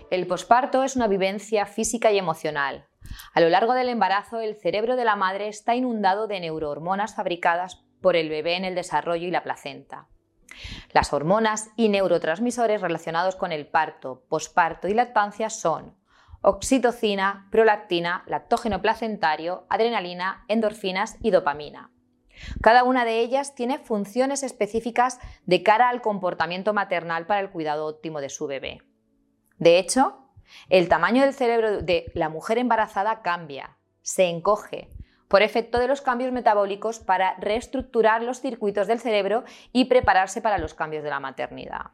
El posparto es una vivencia física y emocional. A lo largo del embarazo, el cerebro de la madre está inundado de neurohormonas fabricadas por el bebé en el desarrollo y la placenta. Las hormonas y neurotransmisores relacionados con el parto, posparto y lactancia son oxitocina, prolactina, lactógeno placentario, adrenalina, endorfinas y dopamina. Cada una de ellas tiene funciones específicas de cara al comportamiento maternal para el cuidado óptimo de su bebé. De hecho, el tamaño del cerebro de la mujer embarazada cambia, se encoge, por efecto de los cambios metabólicos para reestructurar los circuitos del cerebro y prepararse para los cambios de la maternidad.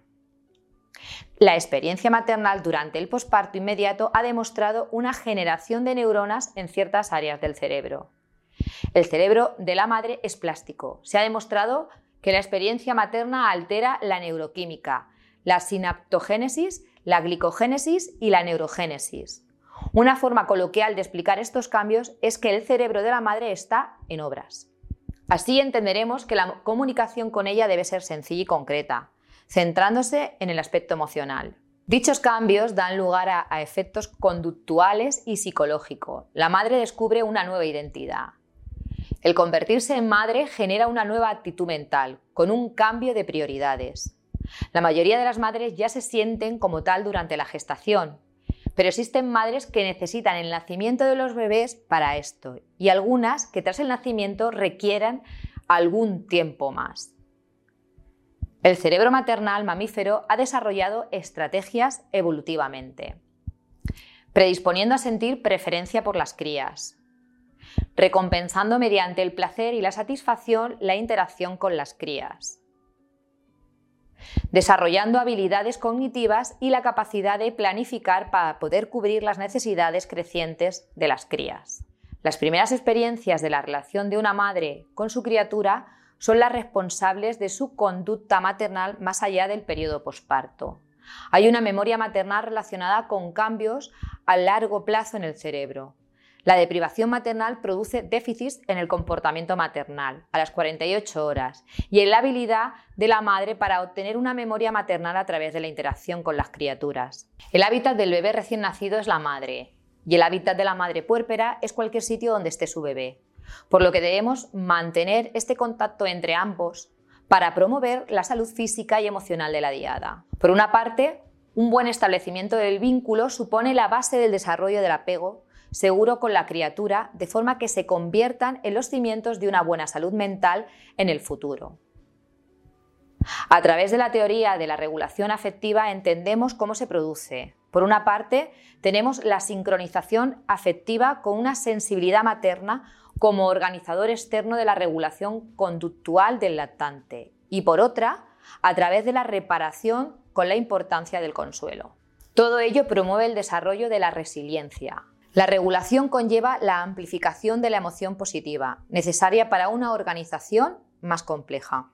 La experiencia maternal durante el posparto inmediato ha demostrado una generación de neuronas en ciertas áreas del cerebro. El cerebro de la madre es plástico. Se ha demostrado que la experiencia materna altera la neuroquímica, la sinaptogénesis, la glicogénesis y la neurogénesis. Una forma coloquial de explicar estos cambios es que el cerebro de la madre está en obras. Así entenderemos que la comunicación con ella debe ser sencilla y concreta, centrándose en el aspecto emocional. Dichos cambios dan lugar a efectos conductuales y psicológicos. La madre descubre una nueva identidad. El convertirse en madre genera una nueva actitud mental, con un cambio de prioridades. La mayoría de las madres ya se sienten como tal durante la gestación, pero existen madres que necesitan el nacimiento de los bebés para esto y algunas que tras el nacimiento requieran algún tiempo más. El cerebro maternal mamífero ha desarrollado estrategias evolutivamente, predisponiendo a sentir preferencia por las crías, recompensando mediante el placer y la satisfacción la interacción con las crías, desarrollando habilidades cognitivas y la capacidad de planificar para poder cubrir las necesidades crecientes de las crías. Las primeras experiencias de la relación de una madre con su criatura son las responsables de su conducta maternal más allá del periodo posparto. Hay una memoria maternal relacionada con cambios a largo plazo en el cerebro. La deprivación maternal produce déficits en el comportamiento maternal a las 48 horas y en la habilidad de la madre para obtener una memoria maternal a través de la interacción con las criaturas. El hábitat del bebé recién nacido es la madre y el hábitat de la madre puérpera es cualquier sitio donde esté su bebé, por lo que debemos mantener este contacto entre ambos para promover la salud física y emocional de la diada. Por una parte, un buen establecimiento del vínculo supone la base del desarrollo del apego seguro con la criatura, de forma que se conviertan en los cimientos de una buena salud mental en el futuro. A través de la teoría de la regulación afectiva entendemos cómo se produce. Por una parte, tenemos la sincronización afectiva con una sensibilidad materna como organizador externo de la regulación conductual del lactante y por otra, a través de la reparación con la importancia del consuelo. Todo ello promueve el desarrollo de la resiliencia. La regulación conlleva la amplificación de la emoción positiva, necesaria para una organización más compleja.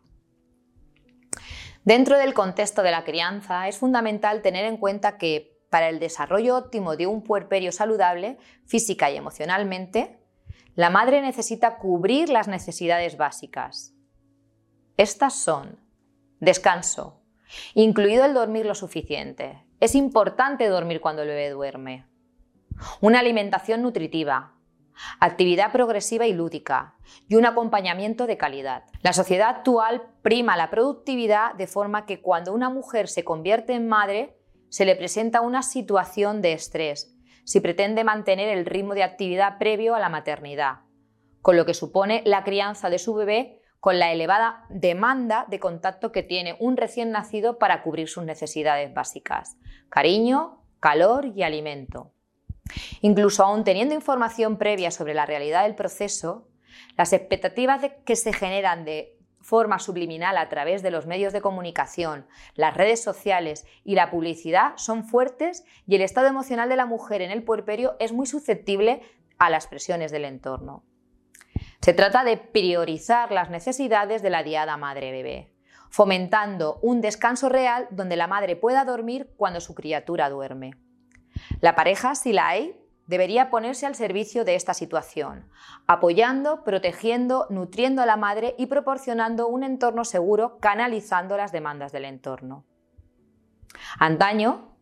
Dentro del contexto de la crianza, es fundamental tener en cuenta que, para el desarrollo óptimo de un puerperio saludable, física y emocionalmente, la madre necesita cubrir las necesidades básicas. Estas son: descanso, incluido el dormir lo suficiente. Es importante dormir cuando el bebé duerme. Una alimentación nutritiva, actividad progresiva y lúdica y un acompañamiento de calidad. La sociedad actual prima la productividad de forma que cuando una mujer se convierte en madre se le presenta una situación de estrés si pretende mantener el ritmo de actividad previo a la maternidad, con lo que supone la crianza de su bebé con la elevada demanda de contacto que tiene un recién nacido para cubrir sus necesidades básicas: cariño, calor y alimento. Incluso aún teniendo información previa sobre la realidad del proceso, las expectativas que se generan de forma subliminal a través de los medios de comunicación, las redes sociales y la publicidad son fuertes y el estado emocional de la mujer en el puerperio es muy susceptible a las presiones del entorno. Se trata de priorizar las necesidades de la diada madre-bebé, fomentando un descanso real donde la madre pueda dormir cuando su criatura duerme. La pareja, si la hay, debería ponerse al servicio de esta situación, apoyando, protegiendo, nutriendo a la madre y proporcionando un entorno seguro, canalizando las demandas del entorno. Antaño,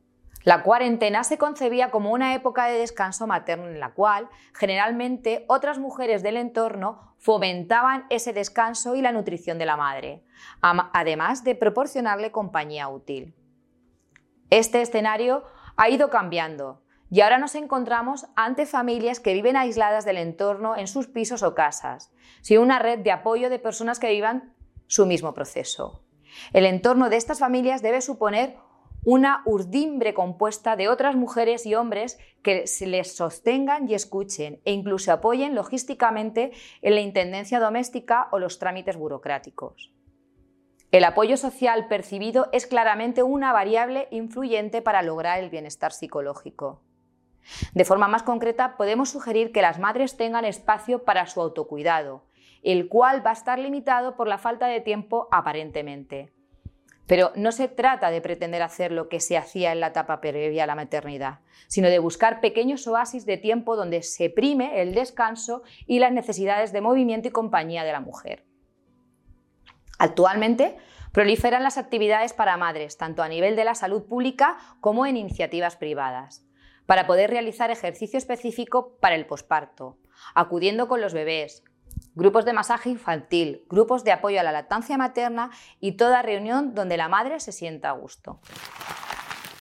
La cuarentena se concebía como una época de descanso materno en la cual, generalmente, otras mujeres del entorno fomentaban ese descanso y la nutrición de la madre, además de proporcionarle compañía útil. Este escenario ha ido cambiando y ahora nos encontramos ante familias que viven aisladas del entorno en sus pisos o casas, sin una red de apoyo de personas que vivan su mismo proceso. El entorno de estas familias debe suponer una urdimbre compuesta de otras mujeres y hombres que se les sostengan y escuchen e incluso apoyen logísticamente en la intendencia doméstica o los trámites burocráticos. El apoyo social percibido es claramente una variable influyente para lograr el bienestar psicológico. De forma más concreta, podemos sugerir que las madres tengan espacio para su autocuidado, el cual va a estar limitado por la falta de tiempo aparentemente. Pero no se trata de pretender hacer lo que se hacía en la etapa previa a la maternidad, sino de buscar pequeños oasis de tiempo donde se prime el descanso y las necesidades de movimiento y compañía de la mujer. Actualmente proliferan las actividades para madres, tanto a nivel de la salud pública como en iniciativas privadas, para poder realizar ejercicio específico para el posparto, acudiendo con los bebés, grupos de masaje infantil, grupos de apoyo a la lactancia materna y toda reunión donde la madre se sienta a gusto.